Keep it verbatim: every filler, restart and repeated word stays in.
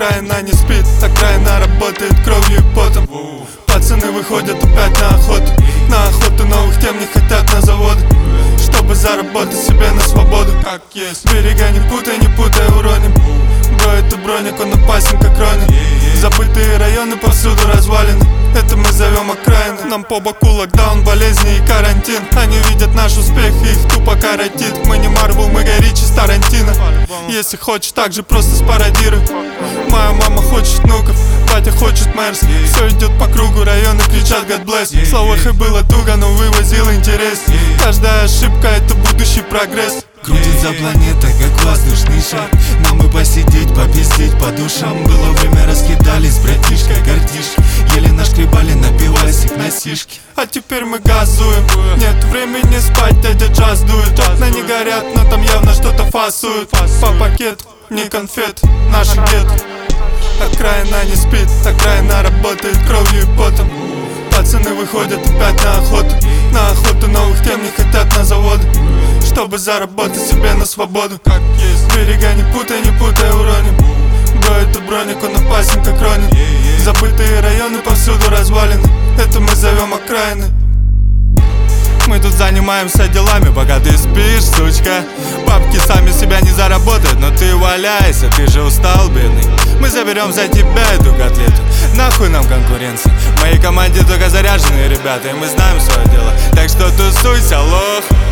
Окраина не спит, окраина работает кровью и потом. Пацаны выходят опять на охоту, на охоту новых тем, не хотят на заводы, чтобы заработать себе на свободу. Как есть, берега не путай, не путай, уроним. Бро, это броник, он опасен как Ронин. Забытые районы повсюду развалины, это мы зовем окраины. Нам по боку локдаун, болезни и карантин. Они видят наш успех и их тупо коротит. Мы не Марвел, мы Гай Ричи с Тарантино. Если хочешь, так же просто спародируй. Моя мама хочет внуков, батя хочет Мерс. Все идет по кругу, районы кричат God bless. Слово хэ было туго, но вывозил интерес. Каждая ошибка это будущий прогресс. Крутится планета, как воздушный шар. Нам бы посидеть, попиздеть по душам. Было время, раскидались, братишкой, гордишки. Еле нашкребали на пивасик, на сишки. А теперь мы газуем, нет времени спать, дядя джаз дует. Окна не горят, но там явно что-то фасуют. По пакету, не конфет, наши дед. Окраина не спит, окраина работает кровью и потом. Пацаны выходят опять на охоту, на охоту новых тем, не хотят на заводы, чтобы заработать себе на свободу. Как есть, берега не путай, не путай, уроним. Бро, это броник, он опасен как Ронин. Забытые районы повсюду развалины, это мы зовем окраины. Мы тут занимаемся делами, пока ты спишь, сучка. Бабки сами себя не заработают, но ты валяйся, ты же устал, бедный. Мы заберем за тебя эту котлету, нахуй нам конкуренция. В моей команде только заряженные ребята, и мы знаем свое дело. Так что тусуйся, лох.